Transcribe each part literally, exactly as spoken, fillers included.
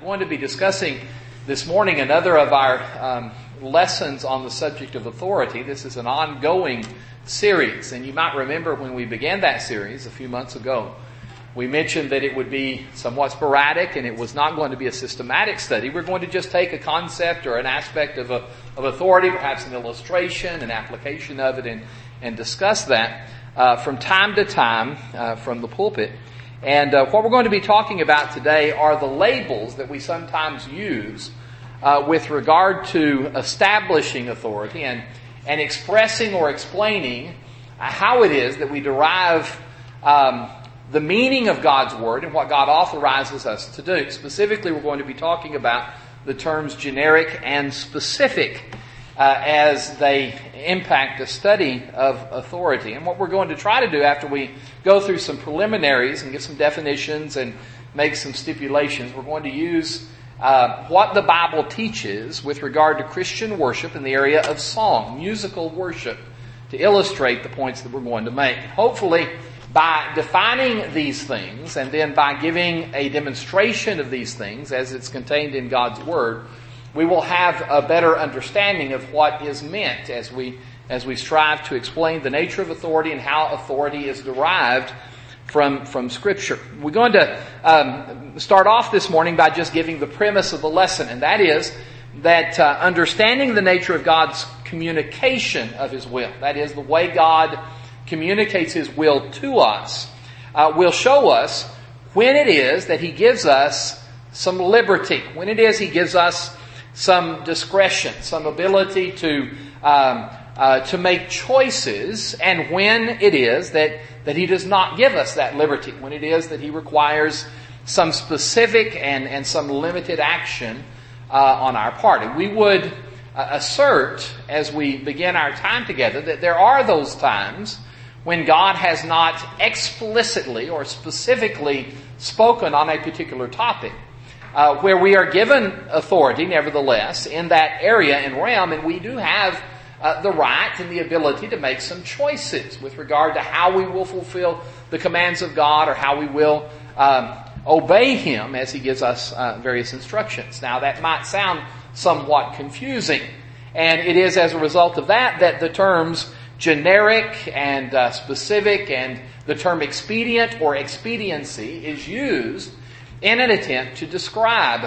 We're going to be discussing this morning another of our um, lessons on the subject of authority. This is an ongoing series, and you might remember when we began that series a few months ago, we mentioned that it would be somewhat sporadic and it was not going to be a systematic study. We're going to just take a concept or an aspect of, a, of authority, perhaps an illustration, an application of it, and, and discuss that uh, from time to time uh, from the pulpit. And uh, what we're going to be talking about today are the labels that we sometimes use uh, with regard to establishing authority and, and expressing or explaining uh, how it is that we derive um, the meaning of God's Word and what God authorizes us to do. Specifically, we're going to be talking about the terms generic and specific uh, as they impact a study of authority. And what we're going to try to do after we go through some preliminaries and get some definitions and make some stipulations, we're going to use uh, what the Bible teaches with regard to Christian worship in the area of song, musical worship, to illustrate the points that we're going to make. Hopefully, by defining these things and then by giving a demonstration of these things as it's contained in God's Word, we will have a better understanding of what is meant as we as we strive to explain the nature of authority and how authority is derived from, from Scripture. We're going to um, start off this morning by just giving the premise of the lesson, and that is that uh, understanding the nature of God's communication of His will, that is, the way God communicates His will to us, uh, will show us when it is that He gives us some liberty, when it is He gives us some discretion, some ability to um, uh, to make choices, and when it is that, that He does not give us that liberty, when it is that He requires some specific and, and some limited action uh, on our part. And we would uh, assert, as we begin our time together, that there are those times when God has not explicitly or specifically spoken on a particular topic, uh, where we are given authority, nevertheless, in that area and realm, and we do have uh, the right and the ability to make some choices with regard to how we will fulfill the commands of God or how we will um, obey Him as He gives us uh, various instructions. Now, that might sound somewhat confusing, and it is as a result of that that the terms generic and uh, specific and the term expedient or expediency is used in an attempt to describe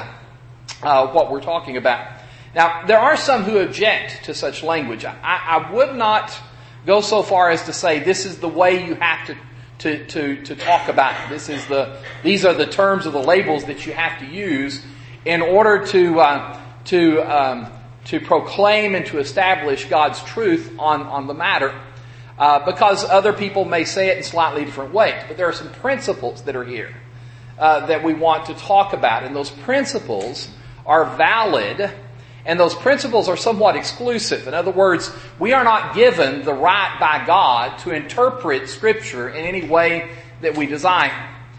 uh, what we're talking about. Now, there are some who object to such language. I, I would not go so far as to say this is the way you have to, to, to, to talk about it. This is the, these are the terms or the labels that you have to use in order to, uh, to, um, to proclaim and to establish God's truth on, on the matter. Uh, because other people may say it in slightly different ways. But there are some principles that are here uh, that we want to talk about. And those principles are valid, and those principles are somewhat exclusive. In other words, we are not given the right by God to interpret Scripture in any way that we desire.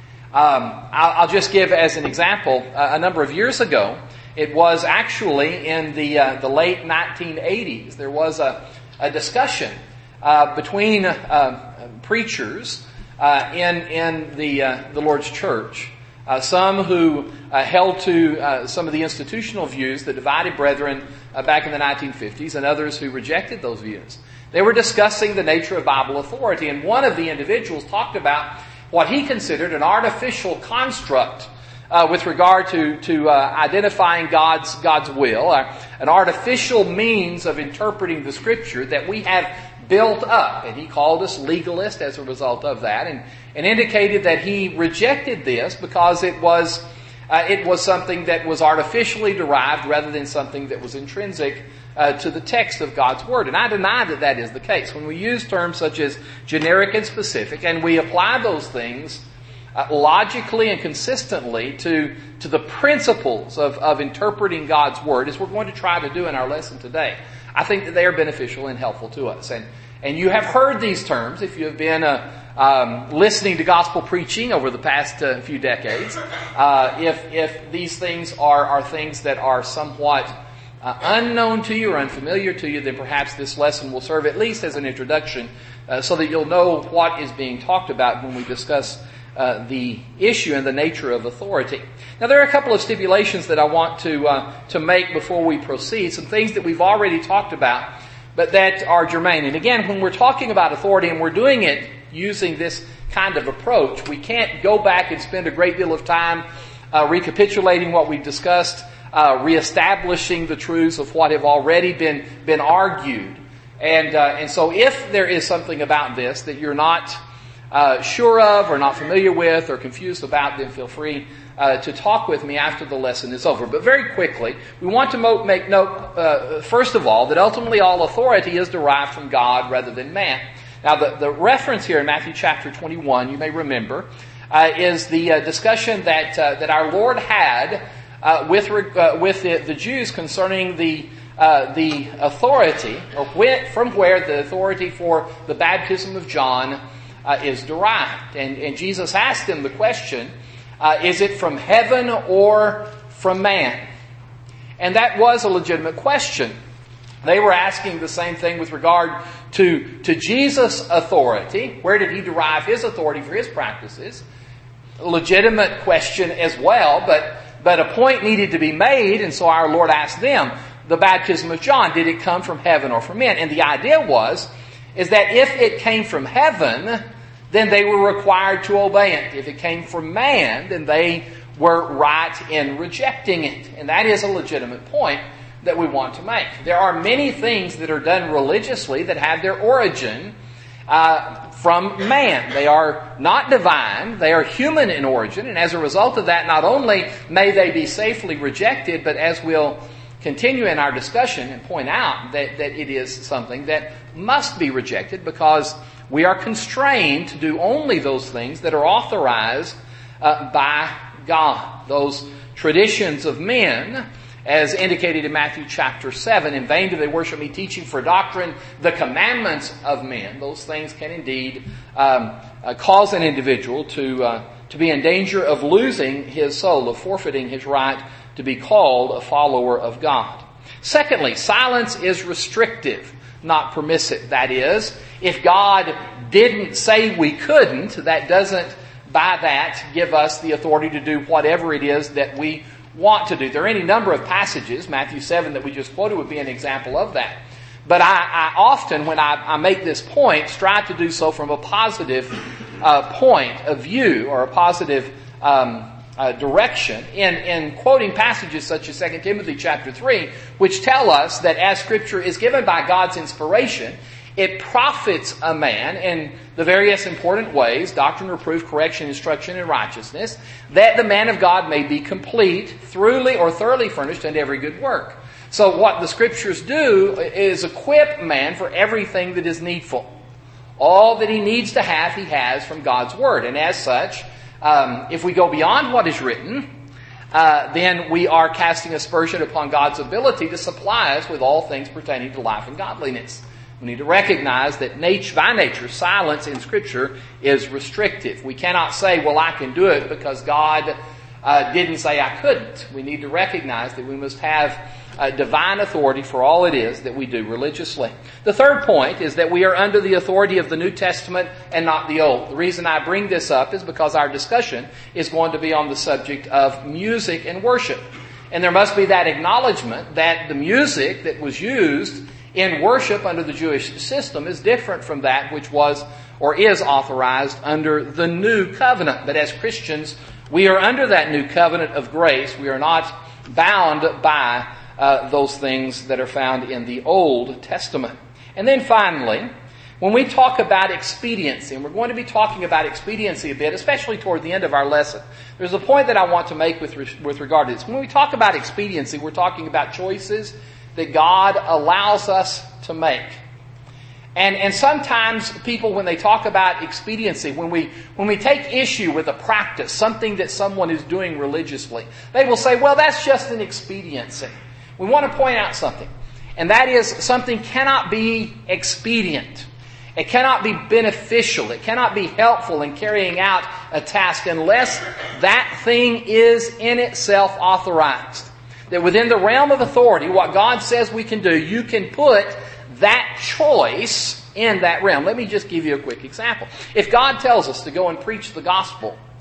Um, I'll, I'll just give as an example, uh, a number of years ago, it was actually in the uh, the late nineteen eighties. There was a, a discussion uh, between uh, preachers uh, in in the uh, the Lord's church. Uh, some who uh, held to uh, some of the institutional views that divided brethren uh, back in the nineteen fifties, and others who rejected those views. They were discussing the nature of Bible authority, and one of the individuals talked about what he considered an artificial construct Uh, with regard to to uh, identifying God's God's will, uh, an artificial means of interpreting the Scripture that we have built up, and he called us legalist as a result of that, and and indicated that he rejected this because it was uh, it was something that was artificially derived rather than something that was intrinsic uh, to the text of God's Word. And I deny that that is the case. When we use terms such as generic and specific, and we apply those things Uh, logically and consistently to, to the principles of, of interpreting God's Word, as we're going to try to do in our lesson today, I think that they are beneficial and helpful to us. And, and you have heard these terms if you have been uh, um, listening to gospel preaching over the past uh, few decades. Uh, if, if these things are, are things that are somewhat uh, unknown to you or unfamiliar to you, then perhaps this lesson will serve at least as an introduction uh, so that you'll know what is being talked about when we discuss uh, the issue and the nature of authority. Now, there are a couple of stipulations that I want to uh, to make before we proceed. Some things that we've already talked about, but that are germane. And again, when we're talking about authority and we're doing it using this kind of approach, we can't go back and spend a great deal of time uh, recapitulating what we've discussed, uh, reestablishing the truths of what have already been been argued. And uh, and so, if there is something about this that you're not uh, sure of, or not familiar with, or confused about, then feel free uh, to talk with me after the lesson is over. But very quickly, we want to mo- make note, uh, first of all, that ultimately all authority is derived from God rather than man. Now, the, the reference here in Matthew chapter twenty-one, you may remember, uh, is the uh, discussion that uh, that our Lord had uh, with uh, with the, the Jews concerning the uh, the authority, or where, from where the authority for the baptism of John uh, is derived. And, and Jesus asked them the question, uh, is it from heaven or from man? And that was a legitimate question. They were asking the same thing with regard to, to Jesus' authority. Where did he derive his authority for his practices? A legitimate question as well, but, but a point needed to be made, and so our Lord asked them, the baptism of John, did it come from heaven or from men? And the idea was, is that if it came from heaven, then they were required to obey it. If it came from man, then they were right in rejecting it. And that is a legitimate point that we want to make. There are many things that are done religiously that have their origin uh, from man. They are not divine. They are human in origin. And as a result of that, not only may they be safely rejected, but as we'll continue in our discussion and point out that, that it is something that must be rejected, because we are constrained to do only those things that are authorized uh, by God. Those traditions of men, as indicated in Matthew chapter seven, in vain do they worship me, teaching for doctrine the commandments of men. Those things can indeed um, uh, cause an individual to uh, to be in danger of losing his soul, of forfeiting his right to be called a follower of God. Secondly, silence is restrictive, not permissive. That is, if God didn't say we couldn't, that doesn't, by that, give us the authority to do whatever it is that we want to do. There are any number of passages, Matthew seven that we just quoted would be an example of that. But I, I often, when I, I make this point, strive to do so from a positive uh, point of view, or a positive um, uh, direction, in, in quoting passages such as Second Timothy chapter three, which tell us that as Scripture is given by God's inspiration, it profits a man in the various important ways, doctrine, reproof, correction, instruction, and righteousness, that the man of God may be complete, thoroughly or thoroughly furnished unto every good work. So what the Scriptures do is equip man for everything that is needful. All that he needs to have, he has from God's Word. And as such, um, if we go beyond what is written, uh, then we are casting aspersion upon God's ability to supply us with all things pertaining to life and godliness. We need to recognize that nature, by nature, silence in Scripture is restrictive. We cannot say, well, I can do it because God uh, didn't say I couldn't. We need to recognize that we must have uh, divine authority for all it is that we do religiously. The third point is that we are under the authority of the New Testament and not the Old. The reason I bring this up is because our discussion is going to be on the subject of music and worship. And there must be that acknowledgement that the music that was used in worship under the Jewish system is different from that which was or is authorized under the New Covenant. But as Christians, we are under that New Covenant of grace. We are not bound by uh, those things that are found in the Old Testament. And then finally, when we talk about expediency, and we're going to be talking about expediency a bit, especially toward the end of our lesson, there's a point that I want to make with, re- with regard to this. When we talk about expediency, we're talking about choices that God allows us to make. And, and sometimes people, when they talk about expediency, when we, when we take issue with a practice, something that someone is doing religiously, they will say, well, that's just an expediency. We want to point out something. And that is, something cannot be expedient. It cannot be beneficial. It cannot be helpful in carrying out a task unless that thing is in itself authorized. That within the realm of authority, what God says we can do, you can put that choice in that realm. Let me just give you a quick example. If God tells us to go and preach the gospel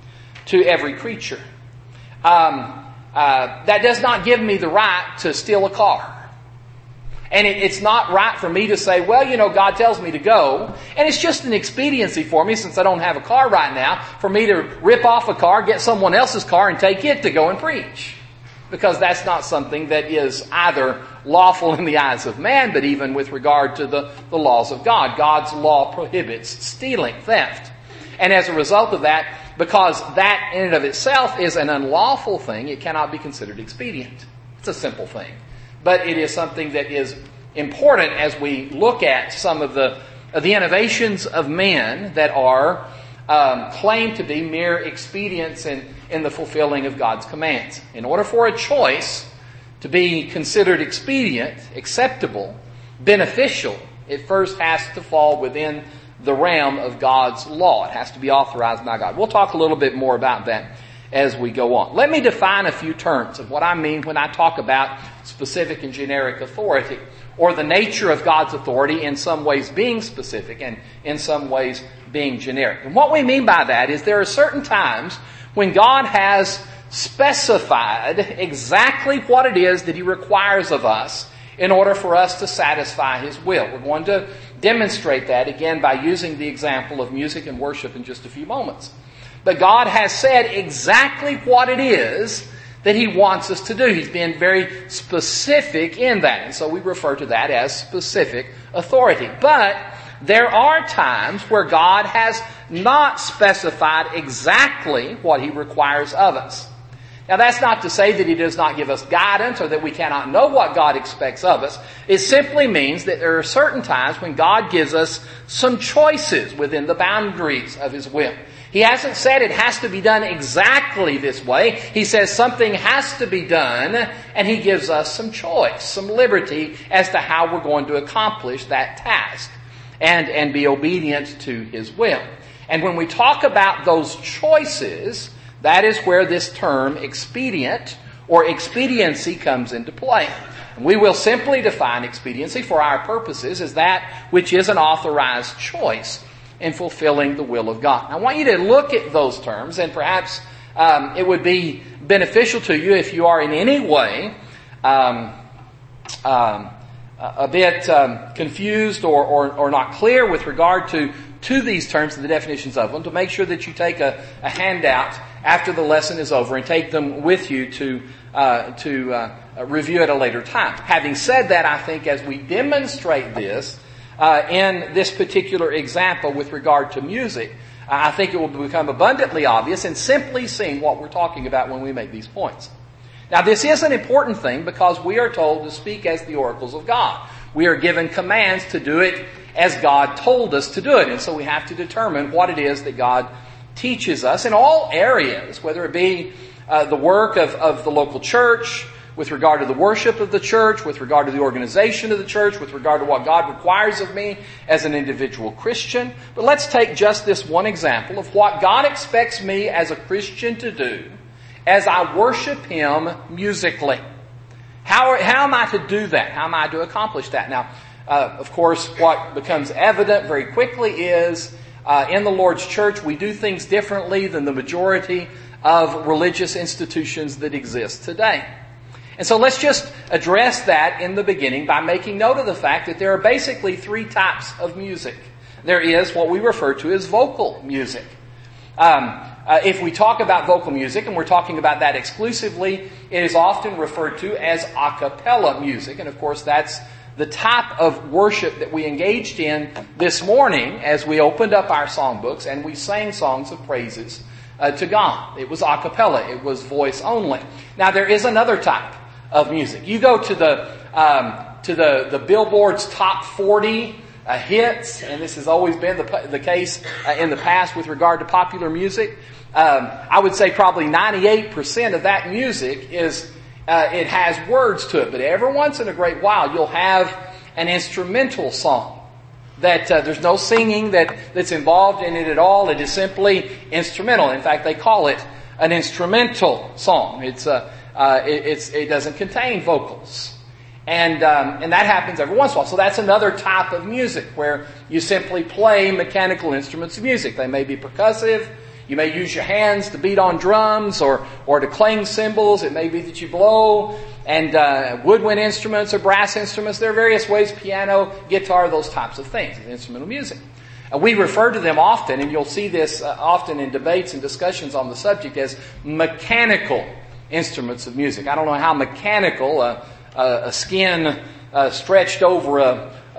to every creature. Um, uh, that does not give me the right to steal a car. And it, it's not right for me to say, well, you know, God tells me to go, and it's just an expediency for me, since I don't have a car right now, for me to rip off a car, get someone else's car, and take it to go and preach. Because that's not something that is either lawful in the eyes of man, but even with regard to the, the laws of God. God's law prohibits stealing, theft. And as a result of that, because that in and of itself is an unlawful thing, it cannot be considered expedient. It's a simple thing. But it is something that is important as we look at some of the, of the innovations of men that are um, claimed to be mere expedients in, in the fulfilling of God's commands. In order for a choice to be considered expedient, acceptable, beneficial, it first has to fall within the realm of God's law. It has to be authorized by God. We'll talk a little bit more about that as we go on. Let me define a few terms of what I mean when I talk about specific and generic authority, or the nature of God's authority in some ways being specific and in some ways being generic. And what we mean by that is there are certain times when God has specified exactly what it is that He requires of us in order for us to satisfy His will. We're going to demonstrate that again by using the example of music and worship in just a few moments. But God has said exactly what it is that He wants us to do. He's been very specific in that. And so we refer to that as specific authority. But there are times where God has not specified exactly what He requires of us. Now, that's not to say that He does not give us guidance or that we cannot know what God expects of us. It simply means that there are certain times when God gives us some choices within the boundaries of His will. He hasn't said it has to be done exactly this way. He says something has to be done, and He gives us some choice, some liberty as to how we're going to accomplish that task and, and be obedient to His will. And when we talk about those choices, that is where this term expedient or expediency comes into play. And we will simply define expediency for our purposes as that which is an authorized choice in fulfilling the will of God. I want you to look at those terms, and perhaps um, it would be beneficial to you if you are in any way um, um, a bit um, confused or, or, or not clear with regard to, to these terms and the definitions of them, to make sure that you take a, a handout after the lesson is over and take them with you to uh, to uh, review at a later time. Having said that, I think as we demonstrate this uh, in this particular example with regard to music, I think it will become abundantly obvious and simply seen what we're talking about when we make these points. Now, this is an important thing because we are told to speak as the oracles of God. We are given commands to do it as God told us to do it. And so we have to determine what it is that God teaches us in all areas, whether it be uh, the work of, of the local church, with regard to the worship of the church, with regard to the organization of the church, with regard to what God requires of me as an individual Christian. But let's take just this one example of what God expects me as a Christian to do as I worship Him musically. How, how am I to do that? How am I to accomplish that? Now, uh, of course, what becomes evident very quickly is uh, in the Lord's church, we do things differently than the majority of religious institutions that exist today. And so let's just address that in the beginning by making note of the fact that there are basically three types of music. There is what we refer to as vocal music. Um, uh, if we talk about vocal music, and we're talking about that exclusively, it is often referred to as a cappella music. And of course, that's the type of worship that we engaged in this morning as we opened up our songbooks and we sang songs of praises uh, to God. It was a cappella. It was voice only. Now, there is another type of music. You go to the um, to the, the Billboard's top forty uh, hits, and this has always been the, the case uh, in the past with regard to popular music. Um, I would say probably ninety-eight percent of that music is uh, it has words to it, but every once in a great while you'll have an instrumental song that uh, there's no singing that that's involved in it at all. It is simply instrumental. In fact, they call it an instrumental song. It's a Uh, it, it's, it doesn't contain vocals. And, um, and that happens every once in a while. So that's another type of music where you simply play mechanical instruments of music. They may be percussive. You may use your hands to beat on drums or, or to clang cymbals. It may be that you blow and uh, woodwind instruments or brass instruments. There are various ways, piano, guitar, those types of things, instrumental music. Uh, we refer to them often, and you'll see this uh, often in debates and discussions on the subject, as mechanical instruments of music. I don't know how mechanical uh, uh, a skin uh, stretched over a A,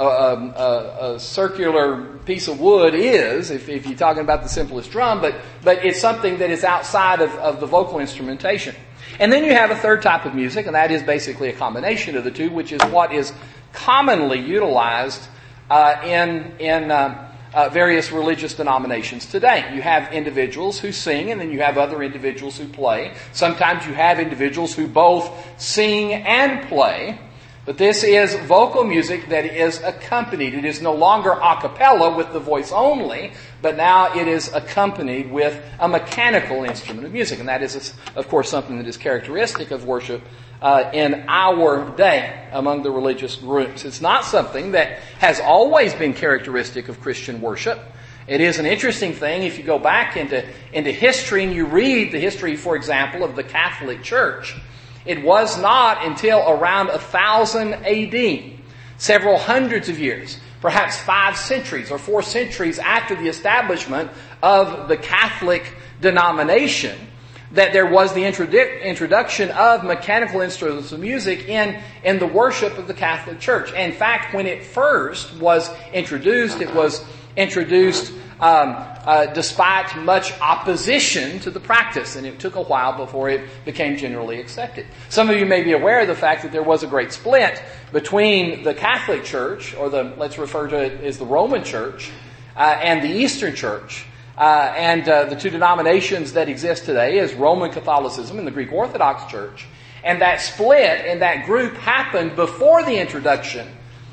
a, a circular piece of wood is, if, if you're talking about the simplest drum, but, but it's something that is outside of, of the vocal instrumentation. And then you have a third type of music, and that is basically a combination of the two, which is what is commonly utilized uh, in, in uh, uh, various religious denominations today. You have individuals who sing, and then you have other individuals who play. Sometimes you have individuals who both sing and play. But this is vocal music that is accompanied. It is no longer a cappella with the voice only, but now it is accompanied with a mechanical instrument of music. And that is, of course, something that is characteristic of worship uh, in our day among the religious groups. It's not something that has always been characteristic of Christian worship. It is an interesting thing if you go back into, into history and you read the history, for example, of the Catholic Church. It was not until around one thousand A D, several hundreds of years, perhaps five centuries or four centuries after the establishment of the Catholic denomination, that there was the introdu- introduction of mechanical instruments of music in, in the worship of the Catholic Church. In fact, when it first was introduced, it was introduced um, uh, despite much opposition to the practice, and it took a while before it became generally accepted. Some of you may be aware of the fact that there was a great split between the Catholic Church, or the let's refer to it as the Roman Church, uh, and the Eastern Church. Uh, and uh, the two denominations that exist today is Roman Catholicism and the Greek Orthodox Church. And that split in that group happened before the introduction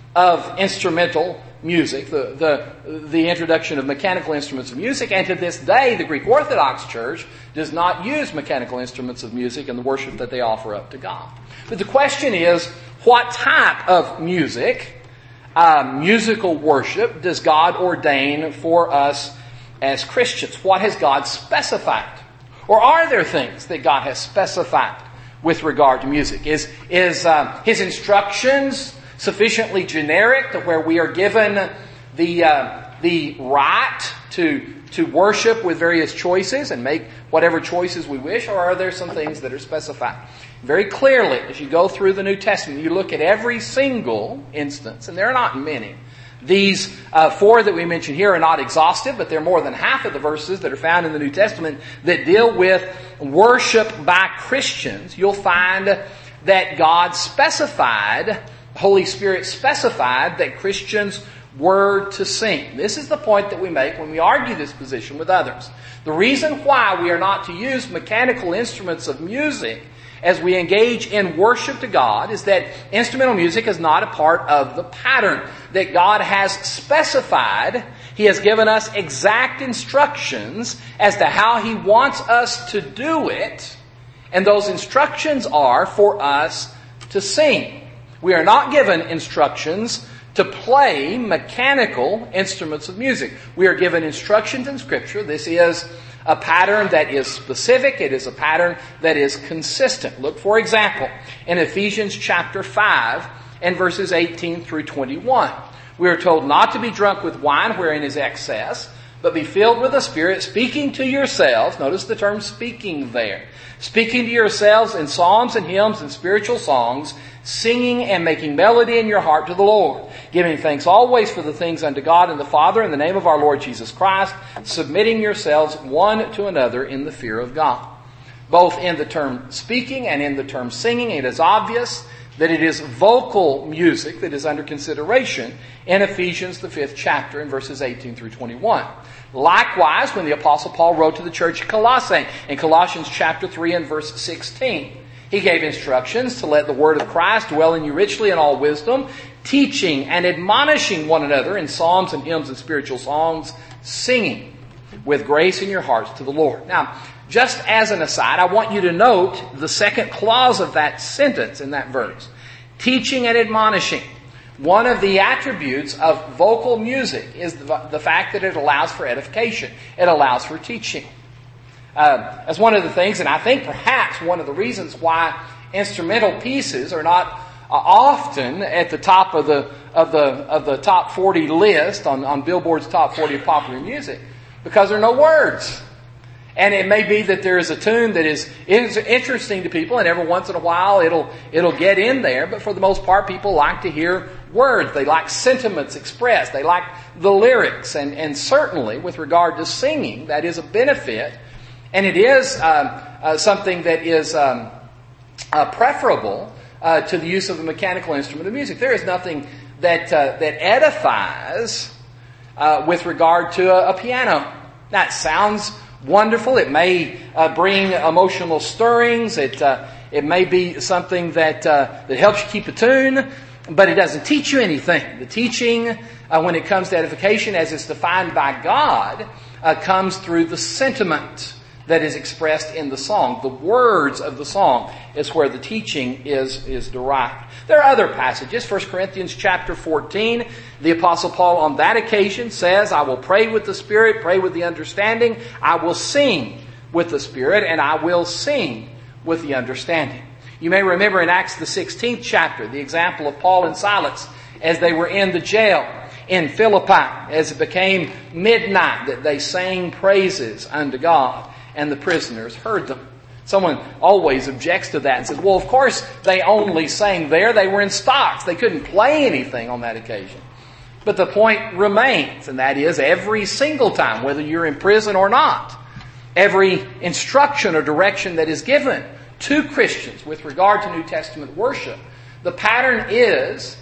of instrumental music, the, the, the introduction of mechanical instruments of music. And to this day, the Greek Orthodox Church does not use mechanical instruments of music in the worship that they offer up to God. But the question is, what type of music, uh, musical worship, does God ordain for us as Christians? What has God specified? Or are there things that God has specified with regard to music? Is, is uh, His instructions sufficiently generic to where we are given the uh, the right to to worship with various choices and make whatever choices we wish? Or are there some things that are specified? Very clearly, as you go through the New Testament, you look at every single instance, and there are not many. These uh, four that we mentioned here are not exhaustive, but they're more than half of the verses that are found in the New Testament that deal with worship by Christians. You'll find that God specified, Holy Spirit specified, that Christians were to sing. This is the point that we make when we argue this position with others. The reason why we are not to use mechanical instruments of music as we engage in worship to God is that instrumental music is not a part of the pattern that God has specified. He has given us exact instructions as to how He wants us to do it, and those instructions are for us to sing. We are not given instructions to play mechanical instruments of music. We are given instructions in Scripture. This is a pattern that is specific. It is a pattern that is consistent. Look, for example, in Ephesians chapter five and verses eighteen through twenty-one. We are told not to be drunk with wine wherein is excess, but be filled with the Spirit, speaking to yourselves. Notice the term speaking there. Speaking to yourselves in psalms and hymns and spiritual songs, singing and making melody in your heart to the Lord, giving thanks always for the things unto God and the Father in the name of our Lord Jesus Christ, submitting yourselves one to another in the fear of God. Both in the term speaking and in the term singing, it is obvious that it is vocal music that is under consideration in Ephesians, the fifth chapter, in verses eighteen through twenty-one. Likewise, when the Apostle Paul wrote to the church at Colossae, in Colossians chapter three and verse sixteen, he gave instructions to let the word of Christ dwell in you richly in all wisdom, teaching and admonishing one another in psalms and hymns and spiritual songs, singing with grace in your hearts to the Lord. Now, just as an aside, I want you to note the second clause of that sentence in that verse. Teaching and admonishing. One of the attributes of vocal music is the, the fact that it allows for edification. It allows for teaching. Uh, that's one of the things, and I think perhaps one of the reasons why instrumental pieces are not uh, often at the top of the of the of the top forty list on, on Billboard's top forty of popular music, because there are no words. And it may be that there is a tune that is, is interesting to people, and every once in a while it'll it'll get in there. But for the most part, people like to hear words. They like sentiments expressed. They like the lyrics. And, and certainly, with regard to singing, that is a benefit. And it is um, uh, something that is um, uh, preferable uh, to the use of a mechanical instrument of music. There is nothing that uh, that edifies uh, with regard to a, a piano. Now, it sounds wonderful. It may uh, bring emotional stirrings. It uh, it may be something that uh, that helps you keep a tune, but it doesn't teach you anything. The teaching, uh, when it comes to edification, as it's defined by God, uh, comes through the sentiment that is expressed in the song. The words of the song is where the teaching is is derived. There are other passages. First Corinthians chapter fourteen, the Apostle Paul on that occasion says, I will pray with the Spirit, pray with the understanding. I will sing with the Spirit, and I will sing with the understanding. You may remember in Acts the sixteenth chapter, the example of Paul and Silas as they were in the jail in Philippi, as it became midnight, that they sang praises unto God, and the prisoners heard them. Someone always objects to that and says, well, of course they only sang there. They were in stocks. They couldn't play anything on that occasion. But the point remains, and that is every single time, whether you're in prison or not, every instruction or direction that is given to Christians with regard to New Testament worship, the pattern is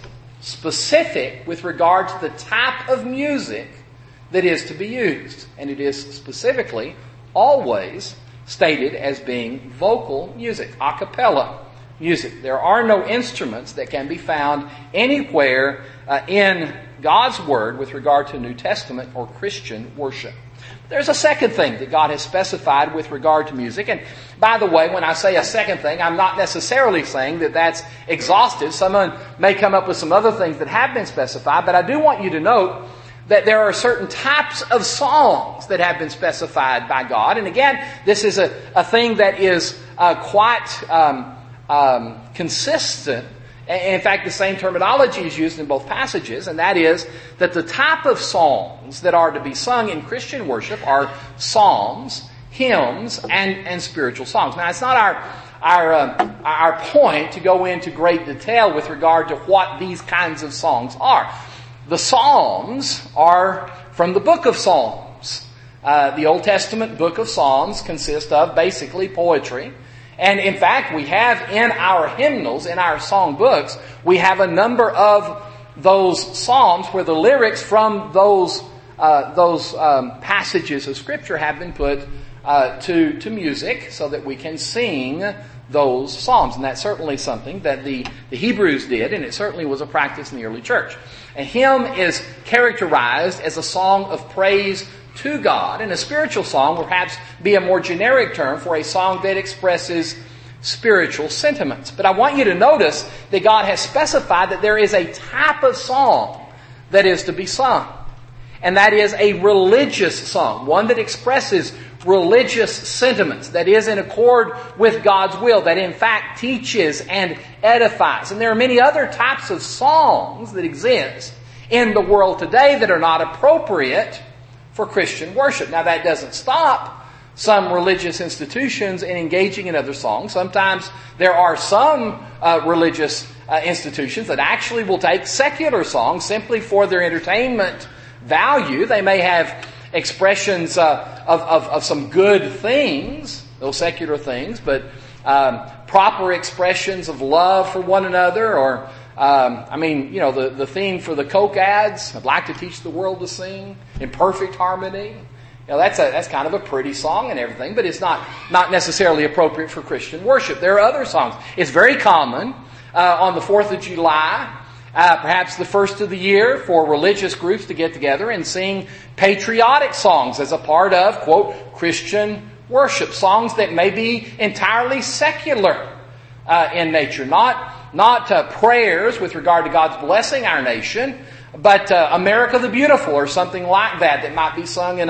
specific with regard to the type of music that is to be used. And it is specifically always stated as being vocal music, a cappella music. There are no instruments that can be found anywhere uh, in God's Word with regard to New Testament or Christian worship. There's a second thing that God has specified with regard to music. And by the way, when I say a second thing, I'm not necessarily saying that that's exhaustive. Someone may come up with some other things that have been specified, but I do want you to note that there are certain types of songs that have been specified by God. And again, this is a, a thing that is uh, quite um, um, consistent. In fact, the same terminology is used in both passages, and that is that the type of songs that are to be sung in Christian worship are psalms, hymns, and, and spiritual songs. Now, it's not our our uh, our point to go into great detail with regard to what these kinds of songs are. The Psalms are from the book of Psalms. Uh, the Old Testament book of Psalms consists of basically poetry. And in fact, we have in our hymnals, in our song books, we have a number of those psalms where the lyrics from those uh, those um, passages of Scripture have been put uh, to to music so that we can sing those psalms. And that's certainly something that the, the Hebrews did, and it certainly was a practice in the early church. A hymn is characterized as a song of praise to God, and a spiritual song will perhaps be a more generic term for a song that expresses spiritual sentiments. But I want you to notice that God has specified that there is a type of song that is to be sung, and that is a religious song, one that expresses religious sentiments, that is in accord with God's will, that in fact teaches and edifies. And there are many other types of songs that exist in the world today that are not appropriate for Christian worship. Now, that doesn't stop some religious institutions in engaging in other songs. Sometimes there are some uh, religious uh, institutions that actually will take secular songs simply for their entertainment value. They may have expressions uh, of, of, of some good things, those secular things, but um, proper expressions of love for one another, or Um, I mean, you know, the, the theme for the Coke ads, I'd like to teach the world to sing in perfect harmony. You know, that's a, that's kind of a pretty song and everything, but it's not, not necessarily appropriate for Christian worship. There are other songs. It's very common, uh, on the fourth of July, uh, perhaps the first of the year, for religious groups to get together and sing patriotic songs as a part of, quote, Christian worship. Songs that may be entirely secular, uh, in nature. Not, Not uh, prayers with regard to God's blessing our nation, but uh, America the Beautiful or something like that that might be sung in a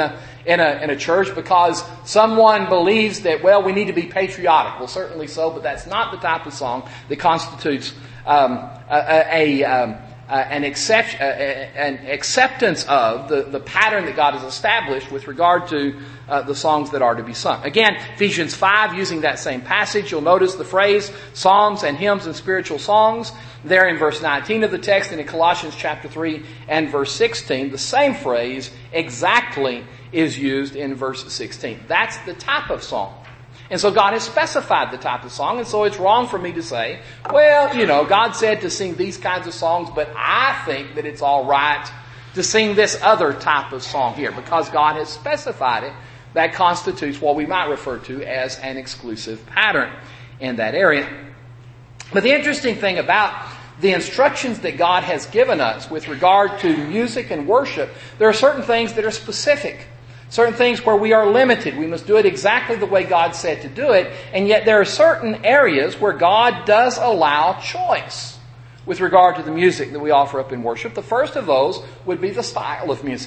in a, in a church because someone believes that, well, we need to be patriotic. Well, certainly so, but that's not the type of song that constitutes um, a, a, a um, uh, an, accept, uh, an acceptance of the, the pattern that God has established with regard to uh, the songs that are to be sung. Again, Ephesians five, using that same passage, you'll notice the phrase psalms and hymns and spiritual songs there in verse nineteen of the text, and in Colossians chapter three and verse sixteen, the same phrase exactly is used in verse sixteen. That's the type of song. And so God has specified the type of song, and so it's wrong for me to say, well, you know, God said to sing these kinds of songs, but I think that it's all right to sing this other type of song here. Because God has specified it, that constitutes what we might refer to as an exclusive pattern in that area. But the interesting thing about the instructions that God has given us with regard to music and worship, there are certain things that are specific. Certain things where we are limited. We must do it exactly the way God said to do it. And yet there are certain areas where God does allow choice with regard to the music that we offer up in worship. The first of those would be the style of music.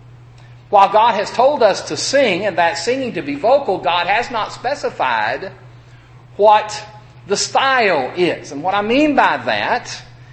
While God has told us to sing, and that singing to be vocal, God has not specified what the style is. And what I mean by that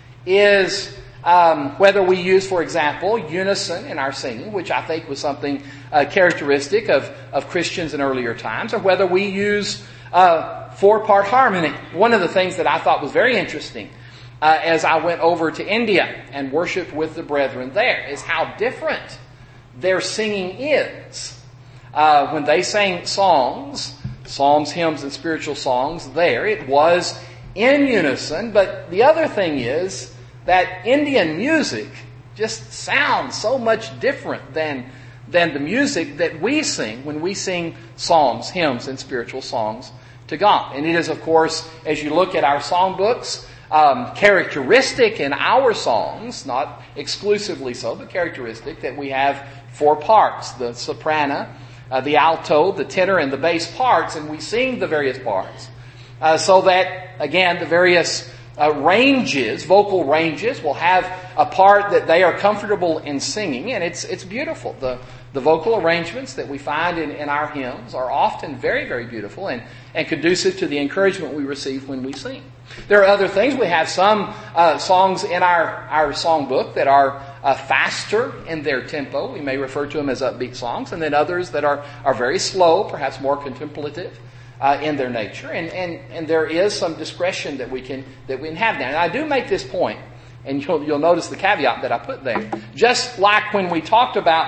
is Um, whether we use, for example, unison in our singing, which I think was something uh, characteristic of, of Christians in earlier times, or whether we use uh, four-part harmony. One of the things that I thought was very interesting uh, as I went over to India and worshiped with the brethren there is how different their singing is. Uh, when they sang songs, psalms, hymns, and spiritual songs there, it was in unison, but the other thing is that Indian music just sounds so much different than, than the music that we sing when we sing psalms, hymns, and spiritual songs to God. And it is, of course, as you look at our songbooks, um, characteristic in our songs, not exclusively so, but characteristic that we have four parts: the soprano, uh, the alto, the tenor, and the bass parts, and we sing the various parts. Uh, so that, again, the various Uh, ranges, vocal ranges, will have a part that they are comfortable in singing, and it's it's beautiful. The the vocal arrangements that we find in, in our hymns are often very, very beautiful and, and conducive to the encouragement we receive when we sing. There are other things. We have some uh, songs in our, our songbook that are uh, faster in their tempo. We may refer to them as upbeat songs, and then others that are, are very slow, perhaps more contemplative Uh, in their nature, and, and and there is some discretion that we can that we can have now. And I do make this point, and you'll you'll notice the caveat that I put there. Just like when we talked about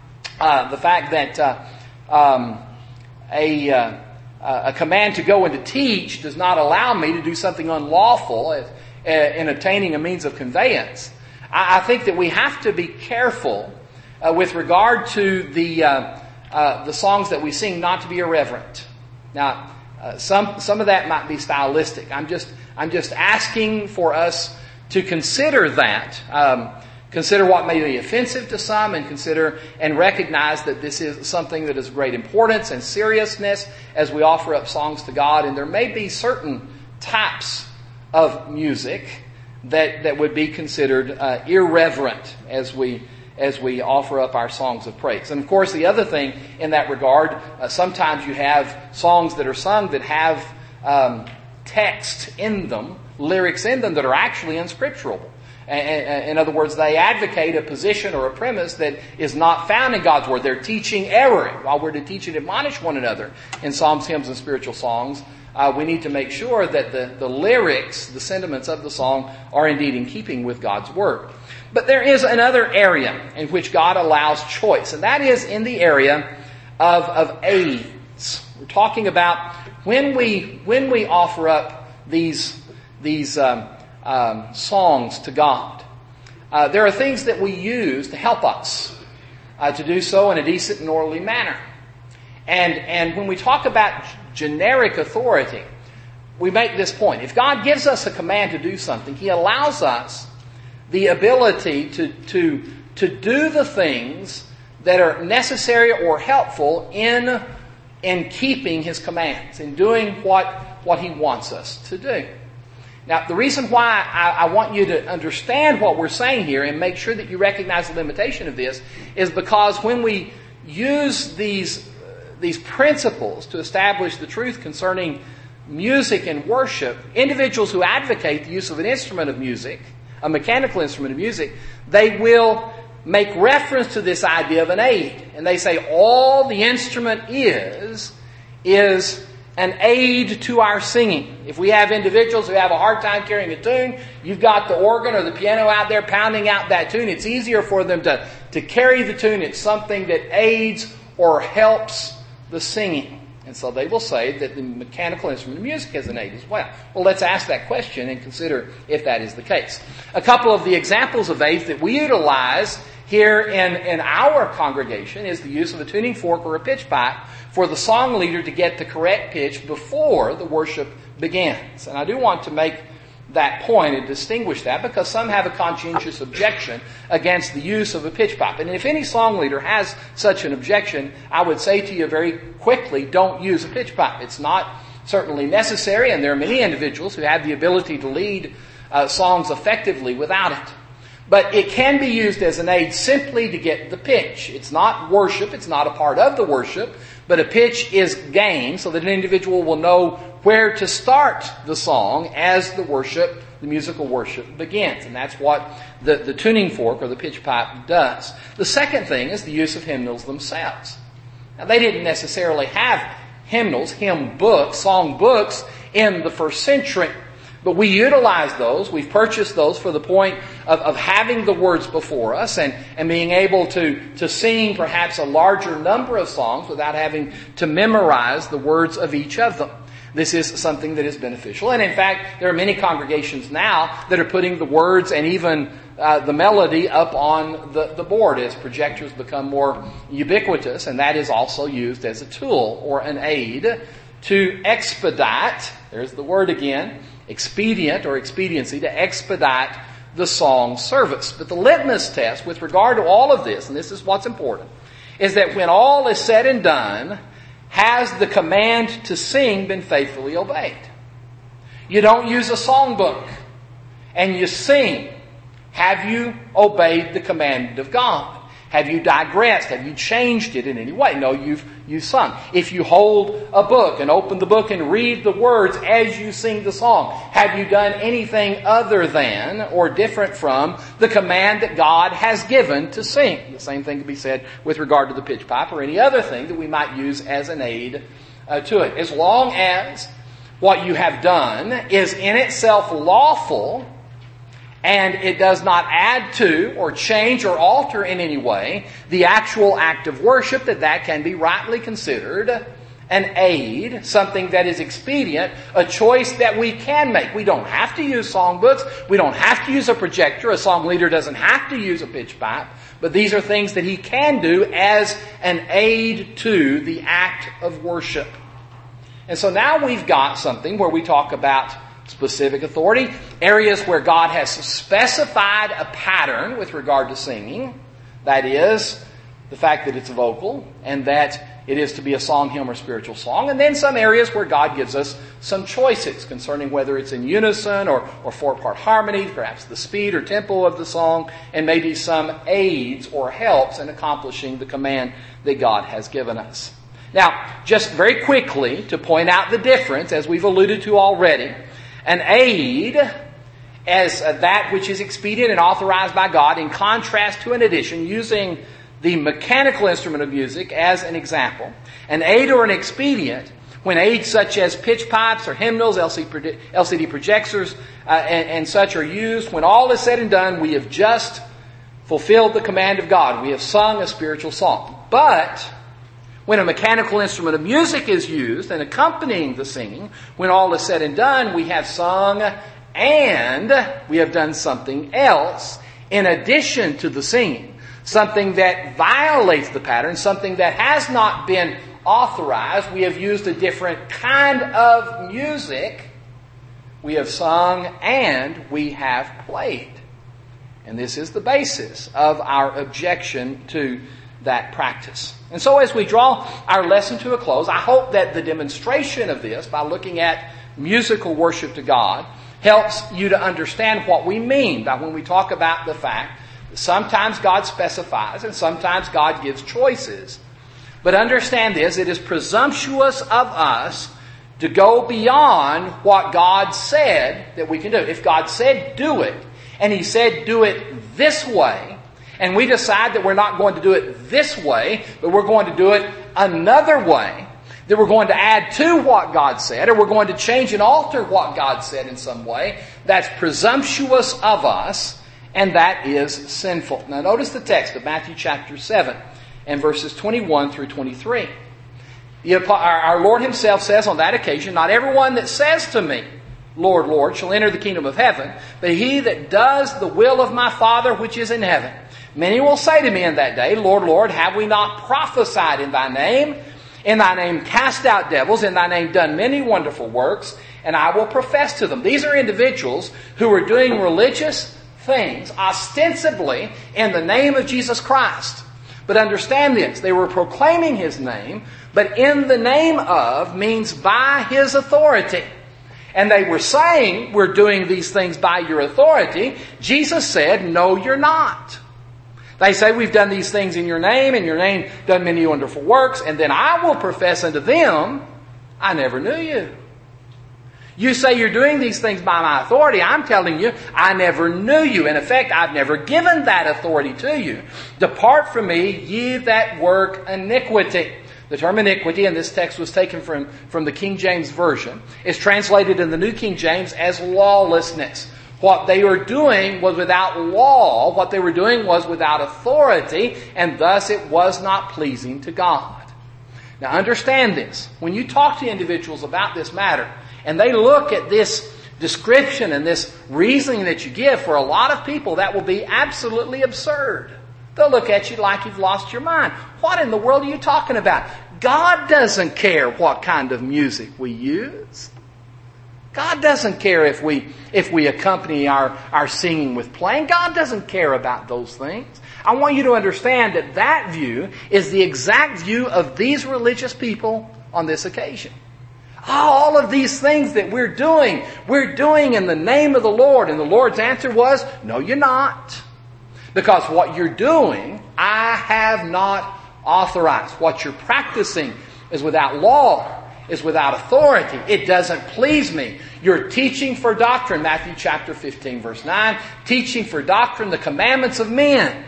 uh, the fact that uh, um, a uh, a command to go and to teach does not allow me to do something unlawful as, uh, in obtaining a means of conveyance. I, I think that we have to be careful uh, with regard to the uh, uh, the songs that we sing not to be irreverent. Now, uh, some some of that might be stylistic. I'm just I'm just asking for us to consider that, um, consider what may be offensive to some, and consider and recognize that this is something that is of great importance and seriousness as we offer up songs to God. And there may be certain types of music that that would be considered uh, irreverent as we. as we offer up our songs of praise. And of course, the other thing in that regard, uh, sometimes you have songs that are sung that have um, text in them, lyrics in them that are actually unscriptural. In other words, they advocate a position or a premise that is not found in God's Word. They're teaching error. While we're to teach and admonish one another in psalms, hymns, and spiritual songs, uh, we need to make sure that the, the lyrics, the sentiments of the song, are indeed in keeping with God's Word. But there is another area in which God allows choice, and that is in the area of, of aids. We're talking about when we when we offer up these these um, um, songs to God. Uh, there are things that we use to help us uh, to do so in a decent and orderly manner. And and when we talk about generic authority, we make this point: if God gives us a command to do something, He allows us the ability to, to, to do the things that are necessary or helpful in, in keeping His commands, in doing what, what He wants us to do. Now, the reason why I, I want you to understand what we're saying here and make sure that you recognize the limitation of this is because when we use these, these principles to establish the truth concerning music and worship, individuals who advocate the use of an instrument of music, a mechanical instrument of music, they will make reference to this idea of an aid. And they say all the instrument is, is an aid to our singing. If we have individuals who have a hard time carrying a tune, you've got the organ or the piano out there pounding out that tune. It's easier for them to, to carry the tune. It's something that aids or helps the singing. And so they will say that the mechanical instrument of music is an aid as well. Well, let's ask that question and consider if that is the case. A couple of the examples of aids that we utilize here in, in our congregation is the use of a tuning fork or a pitch pipe for the song leader to get the correct pitch before the worship begins. And I do want to make that point and distinguish that because some have a conscientious objection against the use of a pitch pipe. And if any song leader has such an objection, I would say to you very quickly, don't use a pitch pipe. It's not certainly necessary, and there are many individuals who have the ability to lead uh, songs effectively without it. But it can be used as an aid simply to get the pitch. It's not worship. It's not a part of the worship. But a pitch is gained so that an individual will know where to start the song as the worship, the musical worship begins. And that's what the, the tuning fork or the pitch pipe does. The second thing is the use of hymnals themselves. Now, they didn't necessarily have hymnals, hymn books, song books in the first century. But we utilize those. We've purchased those for the point of, of having the words before us and, and being able to, to sing perhaps a larger number of songs without having to memorize the words of each of them. This is something that is beneficial. And in fact, there are many congregations now that are putting the words and even uh, the melody up on the, the board as projectors become more ubiquitous. And that is also used as a tool or an aid to expedite, there's the word again, expedient or expediency, to expedite the song service. But the litmus test with regard to all of this, and this is what's important, is that when all is said and done, has the command to sing been faithfully obeyed? You don't use a songbook and you sing. Have you obeyed the command of God? Have you digressed? Have you changed it in any way? No, you've, you've sung. If you hold a book and open the book and read the words as you sing the song, have you done anything other than or different from the command that God has given to sing? The same thing can be said with regard to the pitch pipe or any other thing that we might use as an aid uh, to it. As long as what you have done is in itself lawful, and it does not add to or change or alter in any way the actual act of worship, that that can be rightly considered an aid, something that is expedient, a choice that we can make. We don't have to use songbooks. We don't have to use a projector. A song leader doesn't have to use a pitch pipe. But these are things that he can do as an aid to the act of worship. And so now we've got something where we talk about specific authority, areas where God has specified a pattern with regard to singing. That is, the fact that it's vocal and that it is to be a song, hymn, or spiritual song. And then some areas where God gives us some choices concerning whether it's in unison or, or four-part harmony, perhaps the speed or tempo of the song, and maybe some aids or helps in accomplishing the command that God has given us. Now, just very quickly to point out the difference, as we've alluded to already, an aid as that which is expedient and authorized by God, in contrast to an addition, using the mechanical instrument of music as an example. An aid or an expedient, when aids such as pitch pipes or hymnals, L C D projectors, uh, and, and such are used, when all is said and done, we have just fulfilled the command of God. We have sung a spiritual song. But when a mechanical instrument of music is used and accompanying the singing, when all is said and done, we have sung and we have done something else in addition to the singing. Something that violates the pattern, something that has not been authorized. We have used a different kind of music. We have sung and we have played. And this is the basis of our objection to that practice. And so as we draw our lesson to a close, I hope that the demonstration of this, by looking at musical worship to God, helps you to understand what we mean by when we talk about the fact that sometimes God specifies and sometimes God gives choices But understand this, it is presumptuous of us to go beyond what God said that we can do. If God said do it, and He said do it this way, and we decide that we're not going to do it this way, but we're going to do it another way, that we're going to add to what God said, or we're going to change and alter what God said in some way, that's presumptuous of us, and that is sinful. Now notice the text of Matthew chapter seven and verses twenty-one through twenty-three. Our Lord Himself says on that occasion, "Not everyone that says to me, Lord, Lord, shall enter the kingdom of heaven, but he that does the will of my Father which is in heaven. Many will say to me in that day, Lord, Lord, have we not prophesied in thy name? In thy name cast out devils, in thy name done many wonderful works, and I will profess to them." These are individuals who are doing religious things ostensibly in the name of Jesus Christ. But understand this, they were proclaiming His name, but in the name of means by His authority. And they were saying, we're doing these things by your authority. Jesus said, no, you're not. They say, we've done these things in your name, in your name done many wonderful works, and then I will profess unto them, I never knew you. You say you're doing these things by my authority. I'm telling you, I never knew you. In effect, I've never given that authority to you. Depart from me, ye that work iniquity. The term iniquity, and this text was taken from, from the King James Version, is translated in the New King James as lawlessness. What they were doing was without law. What they were doing was without authority, and thus it was not pleasing to God. Now understand this. When you talk to individuals about this matter, and they look at this description and this reasoning that you give, for a lot of people that will be absolutely absurd. They'll look at you like you've lost your mind. What in the world are you talking about? God doesn't care what kind of music we use. God doesn't care if we if we accompany our, our singing with playing. God doesn't care about those things. I want you to understand that that view is the exact view of these religious people on this occasion. Oh, all of these things that we're doing, we're doing in the name of the Lord. And the Lord's answer was, no, you're not. Because what you're doing, I have not authorized. What you're practicing is without law, is without authority. It doesn't please me. You're teaching for doctrine, Matthew chapter fifteen, verse nine, teaching for doctrine the commandments of men.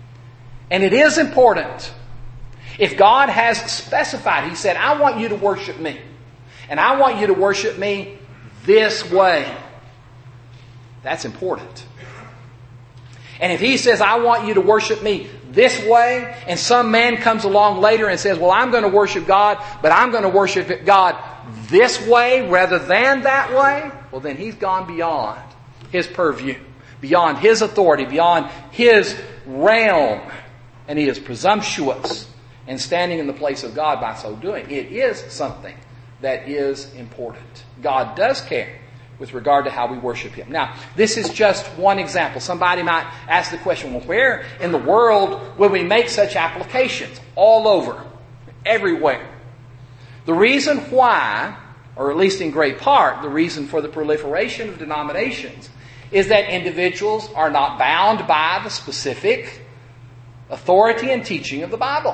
And it is important. If God has specified, He said, I want you to worship me. And I want you to worship me this way. That's important. And if He says, I want you to worship me this way, and some man comes along later and says, well, I'm going to worship God, but I'm going to worship God this way rather than that way, well, then he's gone beyond His purview, beyond His authority, beyond His realm, and he is presumptuous and standing in the place of God by so doing. It is something that is important. God does care with regard to how we worship Him. Now, this is just one example. Somebody might ask the question, well, where in the world would we make such applications? All over. Everywhere. The reason why, or at least in great part, the reason for the proliferation of denominations is that individuals are not bound by the specific authority and teaching of the Bible.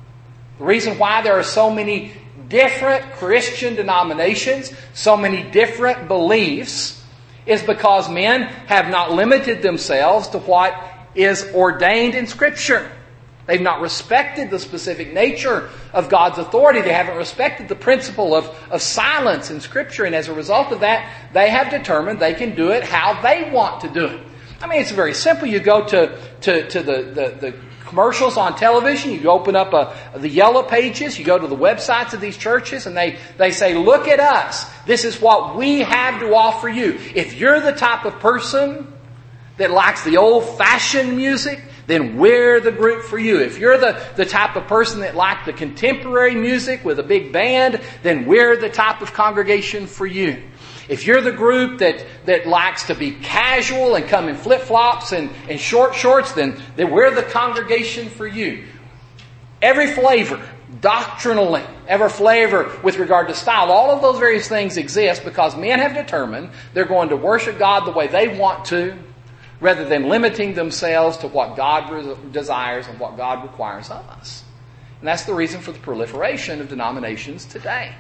The reason why there are so many different Christian denominations, so many different beliefs, is because men have not limited themselves to what is ordained in Scripture. They've not respected the specific nature of God's authority. They haven't respected the principle of, of silence in Scripture. And as a result of that, they have determined they can do it how they want to do it. I mean, it's very simple. You go to, to, to the, the, the commercials on television, you open up a, the yellow pages, you go to the websites of these churches, and they, they say, look at us. This is what we have to offer you. If you're the type of person that likes the old-fashioned music, then we're the group for you. If you're the, the type of person that likes the contemporary music with a big band, then we're the type of congregation for you. If you're the group that, that likes to be casual and come in flip-flops and, and short shorts, then, then we're the congregation for you. Every flavor, doctrinally, every flavor with regard to style, all of those various things exist because men have determined they're going to worship God the way they want to, rather than limiting themselves to what God desires and what God requires of us. And that's the reason for the proliferation of denominations today.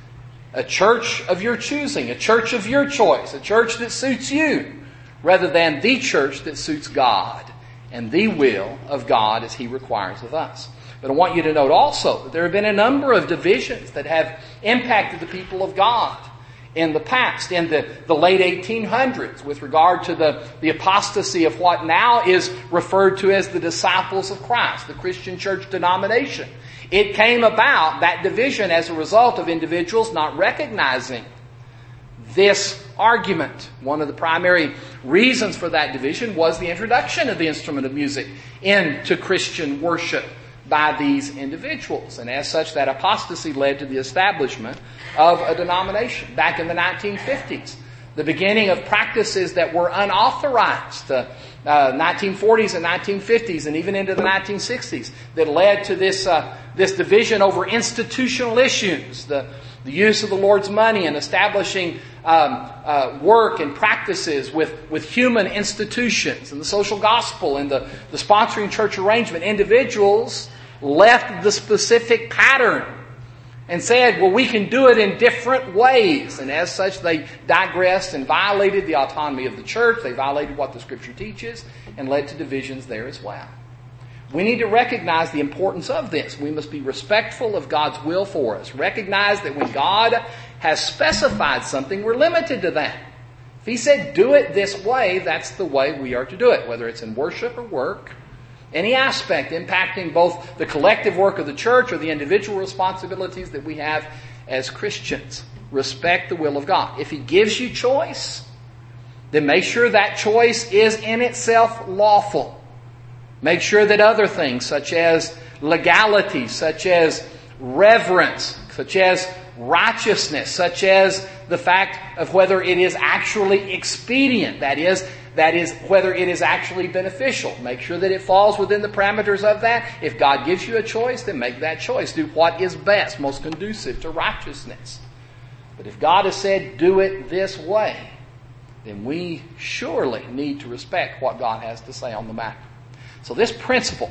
A church of your choosing, a church of your choice, a church that suits you, rather than the church that suits God and the will of God as He requires of us. But I want you to note also that there have been a number of divisions that have impacted the people of God in the past, in the, the late eighteen hundreds, with regard to the, the apostasy of what now is referred to as the disciples of Christ, the Christian church denomination. It came about, that division, as a result of individuals not recognizing this argument. One of the primary reasons for that division was the introduction of the instrument of music into Christian worship by these individuals. And as such, that apostasy led to the establishment of a denomination back in the nineteen fifties. The beginning of practices that were unauthorized, the uh, nineteen forties and nineteen fifties, and even into the nineteen sixties, that led to this uh, this division over institutional issues, the, the use of the Lord's money and establishing um, uh, work and practices with, with human institutions, and the social gospel and the, the sponsoring church arrangement. Individuals left the specific pattern and said, well, we can do it in different ways. And as such, they digressed and violated the autonomy of the church. They violated what the Scripture teaches and led to divisions there as well. We need to recognize the importance of this. We must be respectful of God's will for us. Recognize that when God has specified something, we're limited to that. If He said, do it this way, that's the way we are to do it, whether it's in worship or work. Any aspect impacting both the collective work of the church or the individual responsibilities that we have as Christians. Respect the will of God. If He gives you choice, then make sure that choice is in itself lawful. Make sure that other things such as legality, such as reverence, such as righteousness, such as the fact of whether it is actually expedient, that is, That is, whether it is actually beneficial. Make sure that it falls within the parameters of that. If God gives you a choice, then make that choice. Do what is best, most conducive to righteousness. But if God has said, do it this way, then we surely need to respect what God has to say on the matter. So this principle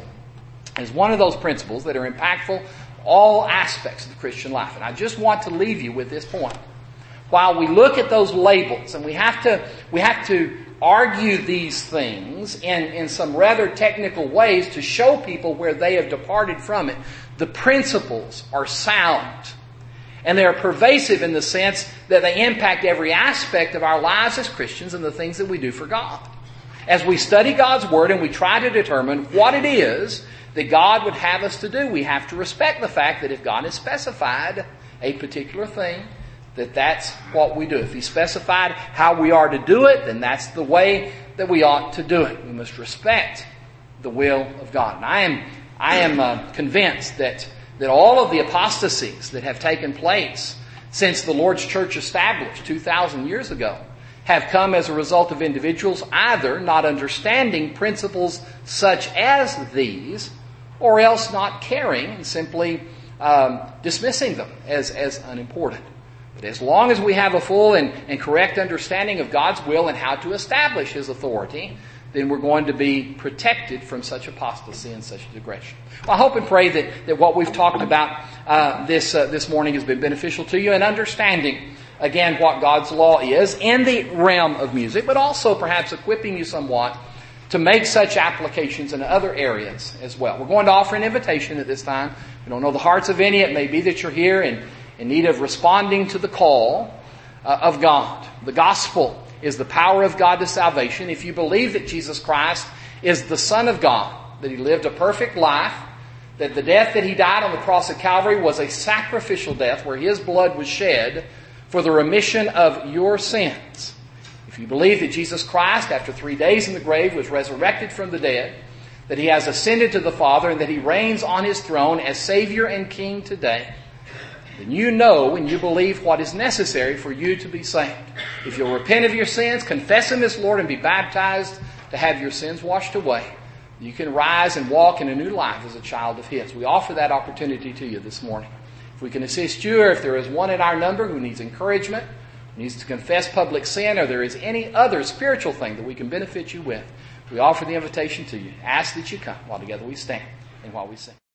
is one of those principles that are impactful all aspects of the Christian life. And I just want to leave you with this point. While we look at those labels, and we have to, we have to argue these things in, in some rather technical ways to show people where they have departed from it, the principles are sound. And they are pervasive in the sense that they impact every aspect of our lives as Christians and the things that we do for God. As we study God's Word and we try to determine what it is that God would have us to do, we have to respect the fact that if God has specified a particular thing, that that's what we do. If He specified how we are to do it, then that's the way that we ought to do it. We must respect the will of God. And I am, I am uh, convinced that, that all of the apostasies that have taken place since the Lord's church established two thousand years ago have come as a result of individuals either not understanding principles such as these, or else not caring and simply um, dismissing them as, as unimportant. But as long as we have a full and, and correct understanding of God's will and how to establish His authority, then we're going to be protected from such apostasy and such digression. Well, I hope and pray that, that what we've talked about uh, this uh, this morning has been beneficial to you in understanding, again, what God's law is in the realm of music, but also perhaps equipping you somewhat to make such applications in other areas as well. We're going to offer an invitation at this time. We don't know the hearts of any. It may be that you're here and in need of responding to the call uh, of God. The gospel is the power of God to salvation. If you believe that Jesus Christ is the Son of God, that He lived a perfect life, that the death that He died on the cross of Calvary was a sacrificial death where His blood was shed for the remission of your sins. If you believe that Jesus Christ, after three days in the grave, was resurrected from the dead, that He has ascended to the Father, and that He reigns on His throne as Savior and King today, then you know and you believe what is necessary for you to be saved. If you'll repent of your sins, confess Him as Lord, and be baptized to have your sins washed away, you can rise and walk in a new life as a child of His. We offer that opportunity to you this morning. If we can assist you, or if there is one in our number who needs encouragement, who needs to confess public sin, or there is any other spiritual thing that we can benefit you with, we offer the invitation to you. Ask that you come while together we stand and while we sing.